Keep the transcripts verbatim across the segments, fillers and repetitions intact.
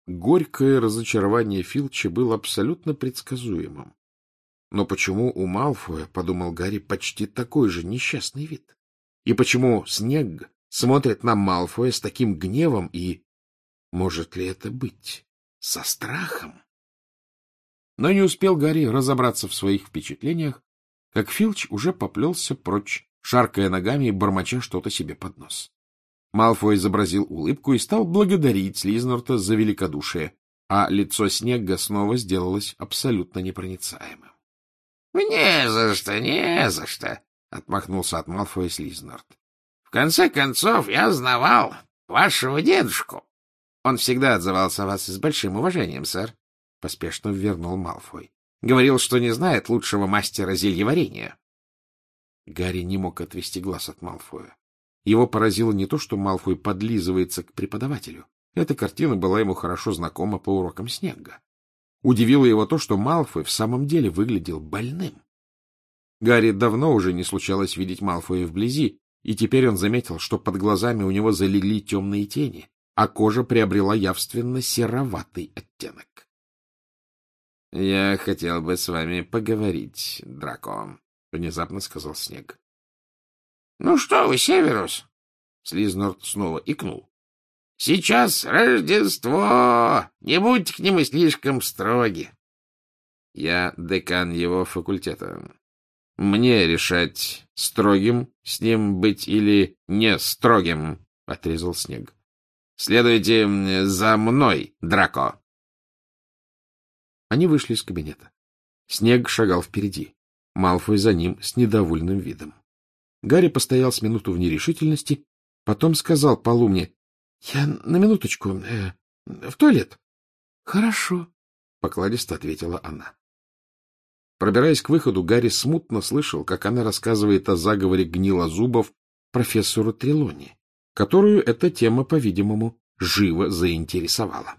Горькое разочарование Филча было абсолютно предсказуемым. Но почему у Малфоя, подумал Гарри, почти такой же несчастный вид? И почему Снегг смотрит на Малфоя с таким гневом и... Может ли это быть со страхом? Но не успел Гарри разобраться в своих впечатлениях, как Филч уже поплелся прочь, шаркая ногами и бормоча что-то себе под нос. Малфой изобразил улыбку и стал благодарить Слизнорта за великодушие, а лицо Снегга снова сделалось абсолютно непроницаемым. — Не за что, не за что, — отмахнулся от Малфоя Слизнорт. — В конце концов, я знавал вашего дедушку. Он всегда отзывался о вас с большим уважением, сэр, — поспешно ввернул Малфой. Говорил, что не знает лучшего мастера зельеварения. Гарри не мог отвести глаз от Малфоя. Его поразило не то, что Малфой подлизывается к преподавателю. Эта картина была ему хорошо знакома по урокам Снегга. Удивило его то, что Малфой в самом деле выглядел больным. Гарри давно уже не случалось видеть Малфоя вблизи, и теперь он заметил, что под глазами у него залегли темные тени, а кожа приобрела явственно сероватый оттенок. — Я хотел бы с вами поговорить, Драко, — внезапно сказал Снегг. — Ну что вы, Северус? Слизнорт снова икнул. — Сейчас Рождество! Не будьте к нему слишком строги. — Я декан его факультета. Мне решать, строгим с ним быть или не строгим, — отрезал Снегг. — Следуйте за мной, Драко. Они вышли из кабинета. Снегг шагал впереди, Малфой за ним с недовольным видом. Гарри постоял с минуту в нерешительности, потом сказал полумне: — Я на минуточку, э, в туалет. — Хорошо, — покладисто ответила она. Пробираясь к выходу, Гарри смутно слышал, как она рассказывает о заговоре гнилозубов профессору Трелони, которую эта тема, по-видимому, живо заинтересовала.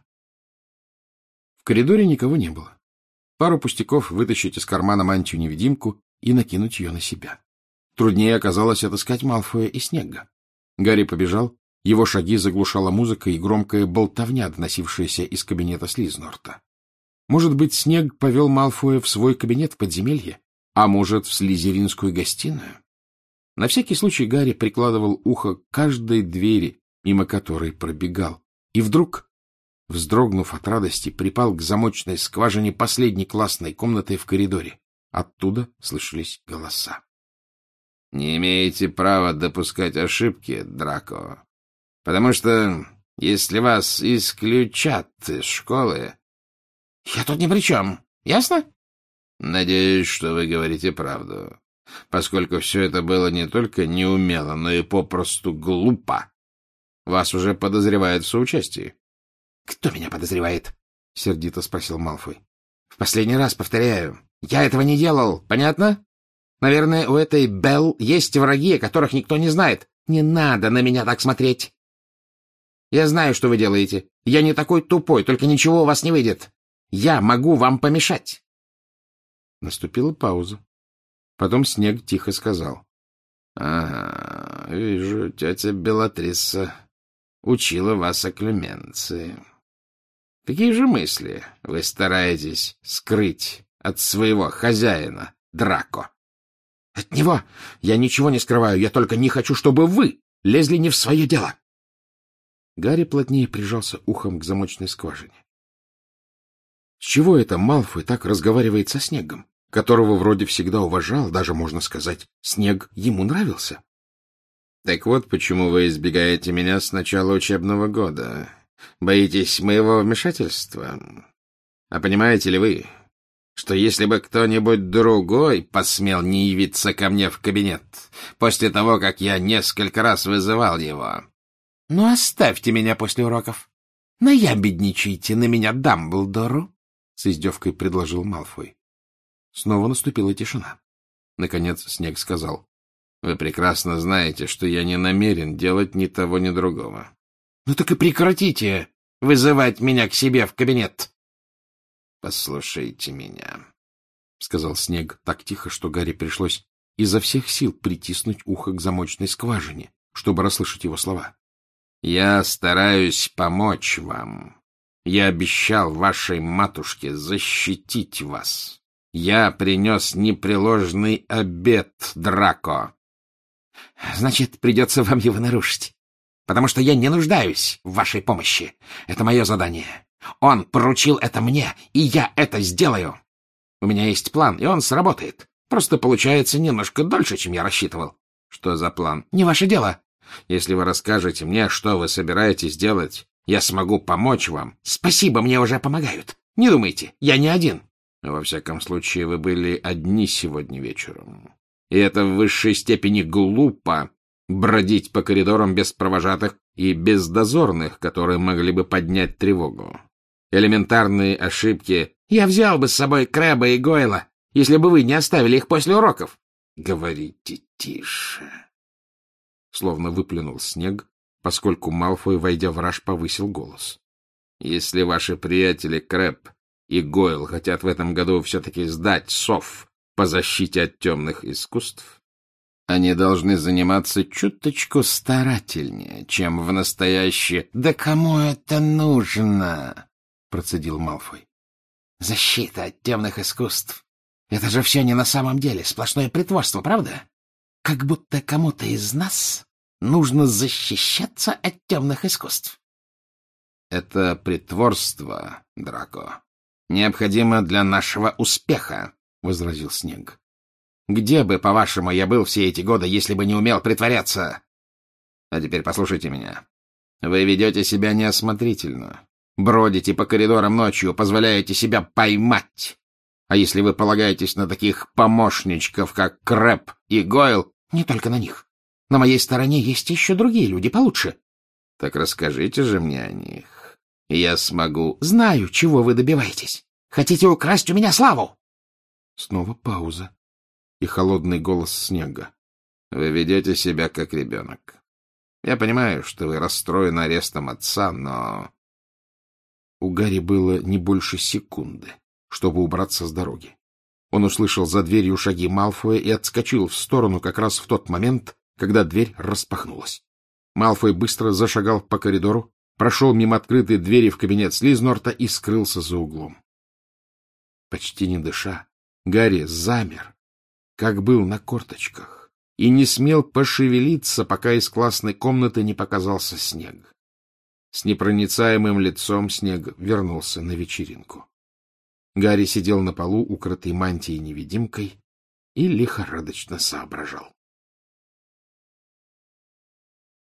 В коридоре никого не было. Пару пустяков вытащить из кармана мантию-невидимку и накинуть ее на себя. Труднее оказалось отыскать Малфоя и Снегга. Гарри побежал, его шаги заглушала музыка и громкая болтовня, доносившаяся из кабинета Слизнорта. Может быть, Снегг повел Малфоя в свой кабинет в подземелье, а может, в слизеринскую гостиную? На всякий случай Гарри прикладывал ухо к каждой двери, мимо которой пробегал, и вдруг, вздрогнув от радости, припал к замочной скважине последней классной комнаты в коридоре. Оттуда слышались голоса. — Не имеете права допускать ошибки, Драко, потому что если вас исключат из школы... — Я тут ни при чем, ясно? — Надеюсь, что вы говорите правду, поскольку все это было не только неумело, но и попросту глупо. Вас уже подозревают в соучастии. — Кто меня подозревает? — сердито спросил Малфой. — В последний раз повторяю, я этого не делал, понятно? Наверное, у этой Белл есть враги, о которых никто не знает. Не надо на меня так смотреть. Я знаю, что вы делаете. Я не такой тупой, только ничего у вас не выйдет. Я могу вам помешать. Наступила пауза. Потом Снегг тихо сказал: — Ага, вижу, тетя Белатриса учила вас о клеменции. Какие же мысли вы стараетесь скрыть от своего хозяина, Драко? — От него я ничего не скрываю, я только не хочу, чтобы вы лезли не в свое дело. Гарри плотнее прижался ухом к замочной скважине. С чего это Малфой так разговаривает со Снеггом, которого вроде всегда уважал, даже, можно сказать, Снегг ему нравился? — Так вот почему вы избегаете меня с начала учебного года. Боитесь моего вмешательства? А понимаете ли вы, что если бы кто-нибудь другой посмел не явиться ко мне в кабинет после того, как я несколько раз вызывал его... — Ну, оставьте меня после уроков. Наябедничайте на меня Дамблдору, — с издевкой предложил Малфой. Снова наступила тишина. Наконец Снегг сказал: — Вы прекрасно знаете, что я не намерен делать ни того, ни другого. — Ну так и прекратите вызывать меня к себе в кабинет. — Послушайте меня, — сказал Снегг так тихо, что Гарри пришлось изо всех сил притиснуть ухо к замочной скважине, чтобы расслышать его слова. — Я стараюсь помочь вам. Я обещал вашей матушке защитить вас. Я принес непреложный обет, Драко. Значит, придется вам его нарушить, потому что я не нуждаюсь в вашей помощи. Это мое задание. Он поручил это мне, и я это сделаю. У меня есть план, и он сработает. Просто получается немножко дольше, чем я рассчитывал. Что за план? Не ваше дело. Если вы расскажете мне, что вы собираетесь делать, я смогу помочь вам. Спасибо, мне уже помогают. Не думайте, я не один. Во всяком случае, вы были одни сегодня вечером. И это в высшей степени глупо бродить по коридорам без провожатых и без дозорных, которые могли бы поднять тревогу. Элементарные ошибки. Я взял бы с собой Крэба и Гойла, если бы вы не оставили их после уроков. Говорите тише. Словно выплюнул Снег, поскольку Малфой, войдя в раж, повысил голос. Если ваши приятели Крэб и Гойл хотят в этом году все-таки сдать сов по защите от темных искусств, они должны заниматься чуточку старательнее, чем в настоящее... — Да кому это нужно? — процедил Малфой. — Защита от темных искусств. Это же все не на самом деле, сплошное притворство, правда? Как будто кому-то из нас нужно защищаться от темных искусств. — Это притворство, Драко, необходимо для нашего успеха, — возразил Снег. — Где бы, по-вашему, я был все эти годы, если бы не умел притворяться? А теперь послушайте меня. Вы ведете себя неосмотрительно, бродите по коридорам ночью, позволяете себя поймать. А если вы полагаетесь на таких помощничков, как Крэб и Гойл... Не только на них. На моей стороне есть еще другие люди получше. Так расскажите же мне о них, и я смогу... Знаю, чего вы добиваетесь. Хотите украсть у меня славу? Снова пауза и холодный голос Снега. Вы ведете себя как ребенок. Я понимаю, что вы расстроены арестом отца, но... У Гарри было не больше секунды, чтобы убраться с дороги. Он услышал за дверью шаги Малфоя и отскочил в сторону как раз в тот момент, когда дверь распахнулась. Малфой быстро зашагал по коридору, прошел мимо открытой двери в кабинет Слизнорта и скрылся за углом. Почти не дыша, Гарри замер, как был на корточках, и не смел пошевелиться, пока из классной комнаты не показался Снег. С непроницаемым лицом Снег вернулся на вечеринку. Гарри сидел на полу, укрытый мантией-невидимкой, и лихорадочно соображал.